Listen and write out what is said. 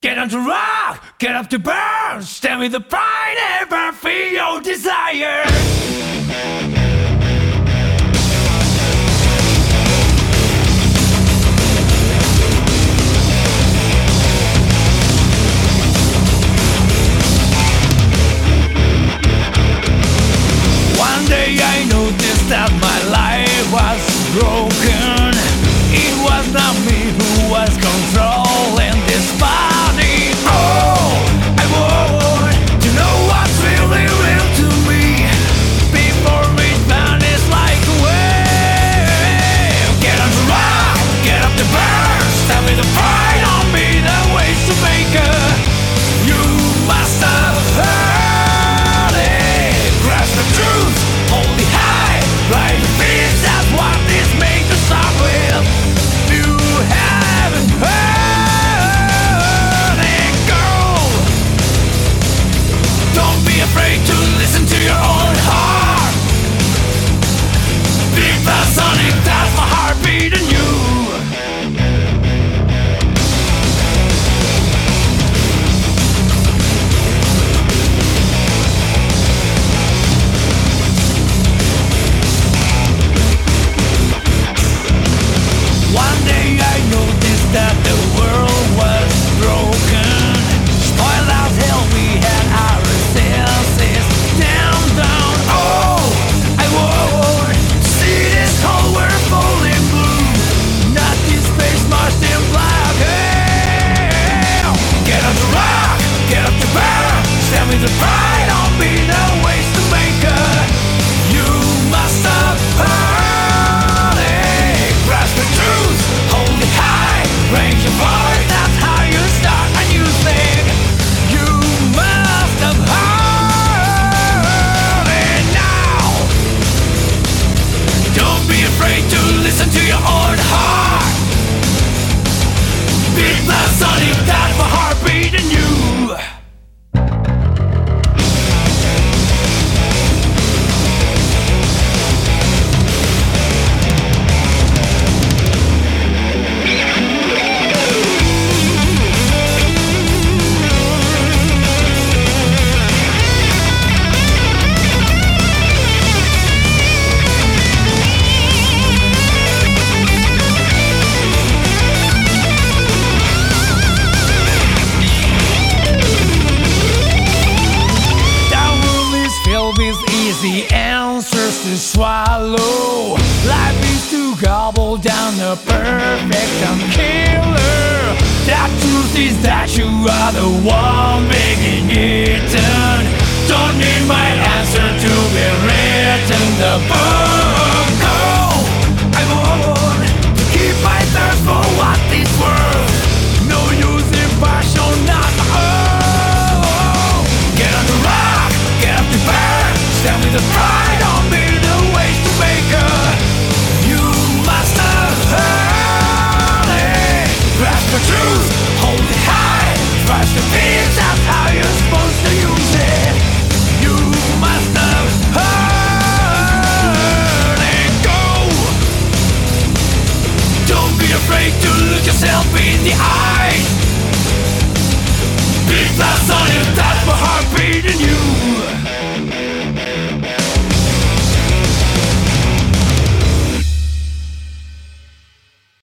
Get on to rock, get up to burn. Stand with the pride, ever feel your desire. One day I noticed that my life was broken. It was not me who was controlling this body. Oh, I want to know what's really real to me before it vanishes like a wave. Get on the rock, get up the burn. Stand with the pride on me, the ways to make it. You must have heard it. Grasp the truth, hold it high, right the peace, that's what this made to start with. You haven't heard it, girl. Don't be afraid to listen to your own heart. Big Bad Sonic, that's my heartbeat in you. One day I noticed that the world was broken. Spoiled as hell, we had our senses down. Oh, I would see this whole world falling blue, not this space marched in black. Hey, get on the rock, get up to burn. Stand with the pride on me, the ways to make it. You must have heard it. Grasp the truth, hold it high, raise your voice, that's how you start a new thing. You must have heard it now. Don't be afraid to listen to your own heart. Big Bad Sonic, that's my heartbeat in you. Easy answers to swallow. Life is to gobble down a perfect killer. That truth is that you are the one being eaten. Don't need my answer to be written the book. Oh, I want to keep my thirst for what is worth. No use in passion, not oh. Get on the rock, get up to burn. Stand with the pride on me, the ways to make it. You must have heard it. Grasp the truth, hold it high, trust the peace, that's how you're supposed to use it. You must have heard it. Go. Don't be afraid to look yourself in the eye.